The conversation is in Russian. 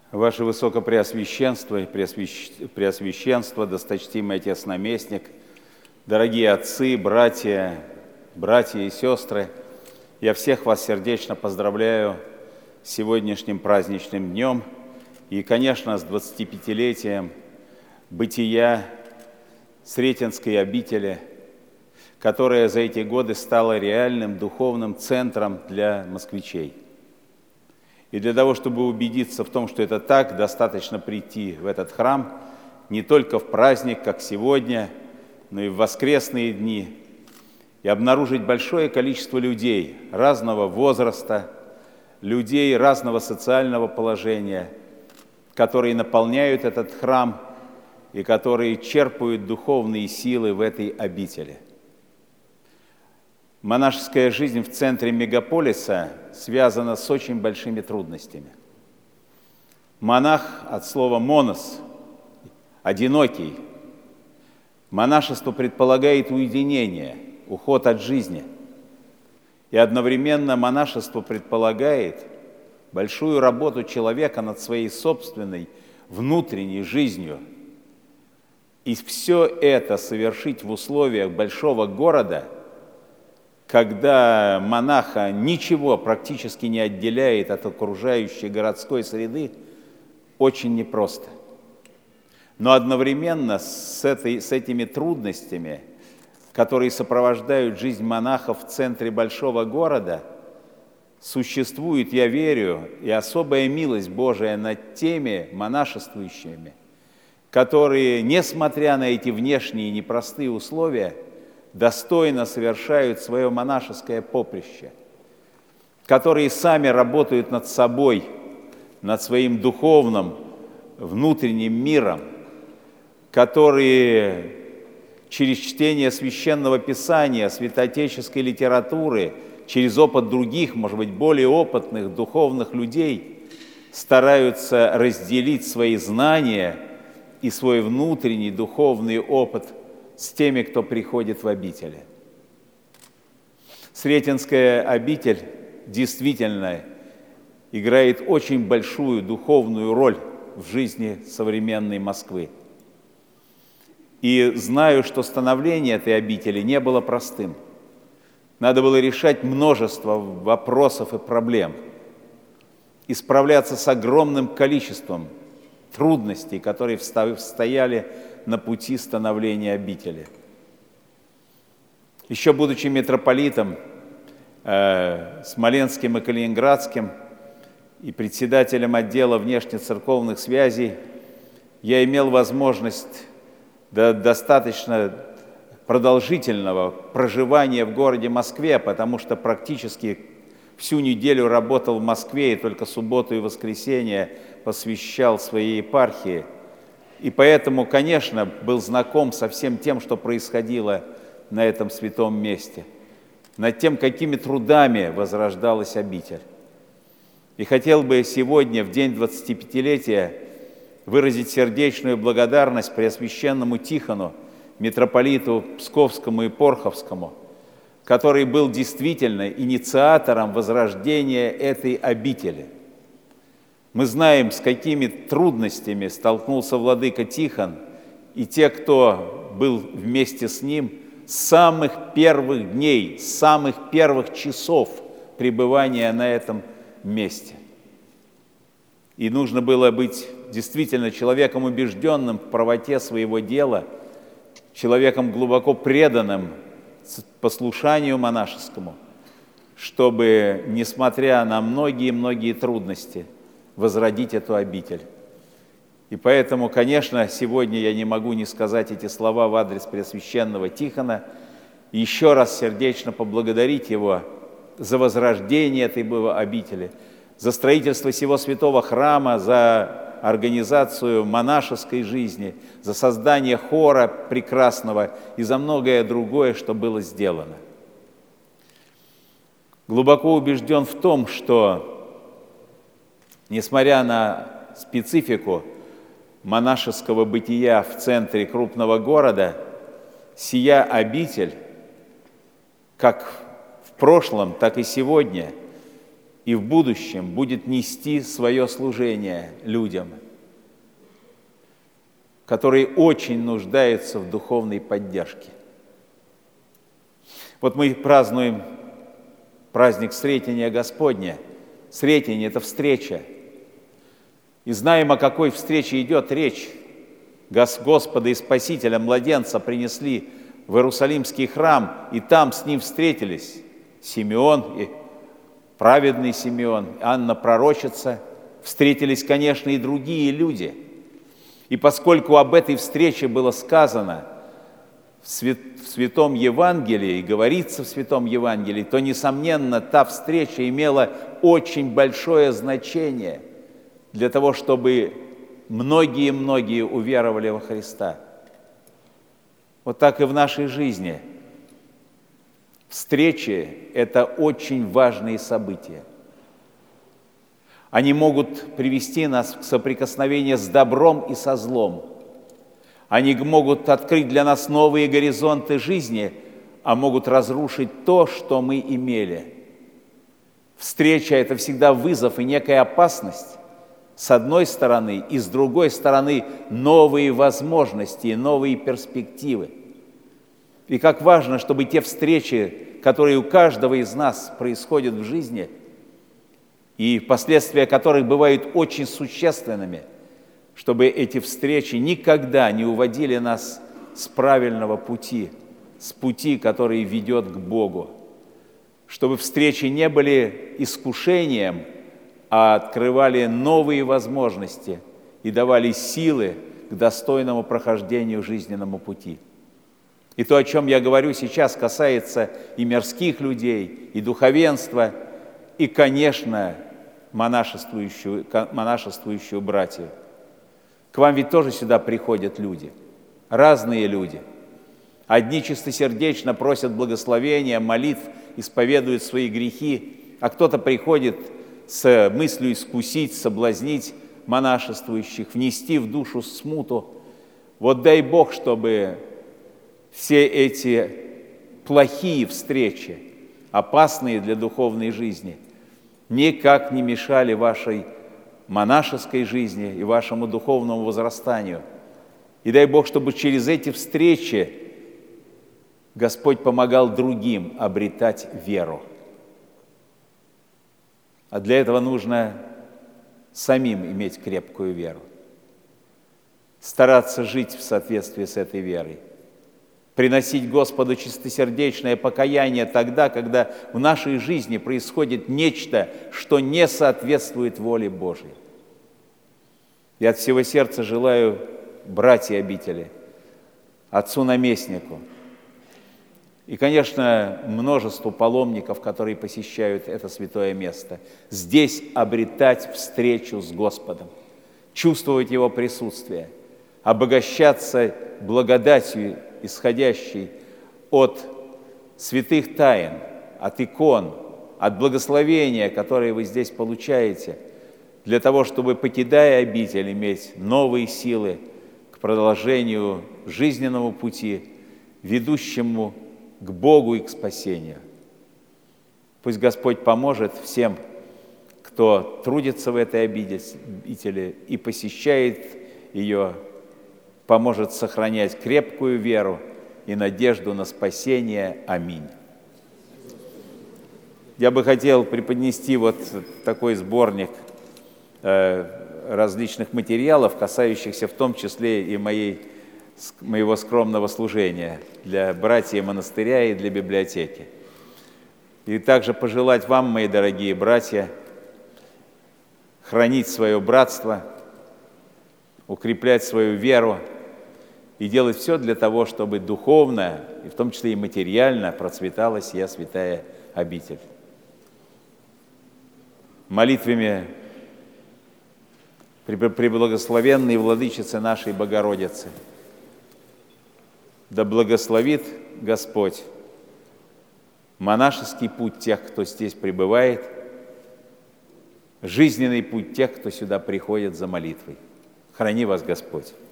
Ваше Высокопреосвященство и Преосвященство, досточтимый Отец Наместник, дорогие отцы, братья и сестры, я всех вас сердечно поздравляю с сегодняшним праздничным днем и, конечно, с 25-летием бытия Сретенской обители, которая за эти годы стала реальным духовным центром для москвичей. И для того, чтобы убедиться в том, что это так, достаточно прийти в этот храм не только в праздник, как сегодня, но и в воскресные дни, и обнаружить большое количество людей разного возраста, людей разного социального положения, которые наполняют этот храм и которые черпают духовные силы в этой обители. Монашеская жизнь в центре мегаполиса связана с очень большими трудностями. Монах от слова «монос» – «одинокий». Монашество предполагает уединение, уход от жизни. И одновременно монашество предполагает большую работу человека над своей собственной внутренней жизнью. И все это совершить в условиях большого города – когда монаха ничего практически не отделяет от окружающей городской среды, очень непросто. Но одновременно с этими трудностями, которые сопровождают жизнь монахов в центре большого города, существует, я верю, и особая милость Божия над теми монашествующими, которые, несмотря на эти внешние непростые условия, достойно совершают свое монашеское поприще, которые сами работают над собой, над своим духовным внутренним миром, которые через чтение Священного Писания, святоотеческой литературы, через опыт других, может быть, более опытных духовных людей, стараются разделить свои знания и свой внутренний духовный опыт с теми, кто приходит в обители. Сретенская обитель действительно играет очень большую духовную роль в жизни современной Москвы. И знаю, что становление этой обители не было простым. Надо было решать множество вопросов и проблем, и справляться с огромным количеством трудностей, которые стояли на пути становления обители. Еще будучи митрополитом Смоленским и Калининградским и председателем отдела внешнецерковных связей, я имел возможность достаточно продолжительного проживания в городе Москве, потому что практически всю неделю работал в Москве и только субботу и воскресенье посвящал своей епархии. И поэтому, конечно, был знаком со всем тем, что происходило на этом святом месте, над тем, какими трудами возрождалась обитель. И хотел бы сегодня, в день 25-летия, выразить сердечную благодарность Преосвященному Тихону, митрополиту Псковскому и Порховскому, который был действительно инициатором возрождения этой обители. Мы знаем, с какими трудностями столкнулся владыка Тихон и те, кто был вместе с ним с самых первых дней, с самых первых часов пребывания на этом месте. И нужно было быть действительно человеком убежденным в правоте своего дела, человеком глубоко преданным послушанию монашескому, чтобы, несмотря на многие-многие трудности, возродить эту обитель. И поэтому, конечно, сегодня я не могу не сказать эти слова в адрес Преосвященного Тихона, и еще раз сердечно поблагодарить его за возрождение этой обители, за строительство всего святого храма, за организацию монашеской жизни, за создание хора прекрасного и за многое другое, что было сделано. Глубоко убежден в том, что несмотря на специфику монашеского бытия в центре крупного города, сия обитель, как в прошлом, так и сегодня, и в будущем будет нести свое служение людям, которые очень нуждаются в духовной поддержке. Вот мы празднуем праздник Сретения Господня. Сретение – это встреча. И знаем, о какой встрече идет речь. Господа и Спасителя, младенца, принесли в Иерусалимский храм, и там с ним встретились Симеон, и праведный Симеон, Анна пророчица. Встретились, конечно, и другие люди. И поскольку об этой встрече было сказано в Святом Евангелии, и говорится в Святом Евангелии, то, несомненно, та встреча имела очень большое значение для того, чтобы многие уверовали во Христа. Вот так и в нашей жизни. Встречи – это очень важные события. Они могут привести нас к соприкосновению с добром и со злом. Они могут открыть для нас новые горизонты жизни, а могут разрушить то, что мы имели. Встреча – это всегда вызов и некая опасность, с одной стороны, и с другой стороны новые возможности и новые перспективы. И как важно, чтобы те встречи, которые у каждого из нас происходят в жизни, и последствия которых бывают очень существенными, чтобы эти встречи никогда не уводили нас с правильного пути, с пути, который ведет к Богу. Чтобы встречи не были искушением, а открывали новые возможности и давали силы к достойному прохождению жизненному пути. И то, о чем я говорю сейчас, касается и мирских людей, и духовенства, и, конечно, монашествующую братью. К вам ведь тоже сюда приходят люди, разные люди. Одни чистосердечно просят благословения, молитв, исповедуют свои грехи, а кто-то приходит с мыслью искусить, соблазнить монашествующих, внести в душу смуту. Вот дай Бог, чтобы все эти плохие встречи, опасные для духовной жизни, никак не мешали вашей монашеской жизни и вашему духовному возрастанию. И дай Бог, чтобы через эти встречи Господь помогал другим обретать веру. А для этого нужно самим иметь крепкую веру, стараться жить в соответствии с этой верой, приносить Господу чистосердечное покаяние тогда, когда в нашей жизни происходит нечто, что не соответствует воле Божьей. Я от всего сердца желаю братья обители, отцу-наместнику и, конечно, множеству паломников, которые посещают это святое место, здесь обретать встречу с Господом, чувствовать Его присутствие, обогащаться благодатью, исходящей от святых тайн, от икон, от благословения, которое вы здесь получаете, для того, чтобы, покидая обитель, иметь новые силы к продолжению жизненного пути, ведущему к Богу и к спасению. Пусть Господь поможет всем, кто трудится в этой обители и посещает ее, поможет сохранять крепкую веру и надежду на спасение. Аминь. Я бы хотел преподнести вот такой сборник различных материалов, касающихся в том числе и моего скромного служения для братьев монастыря и для библиотеки. И также пожелать вам, мои дорогие братья, хранить свое братство, укреплять свою веру и делать все для того, чтобы духовно, и в том числе и материально, процветала сия святая обитель. Молитвами преблагословенной Владычицы нашей Богородицы да благословит Господь монашеский путь тех, кто здесь пребывает, жизненный путь тех, кто сюда приходит за молитвой. Храни вас Господь!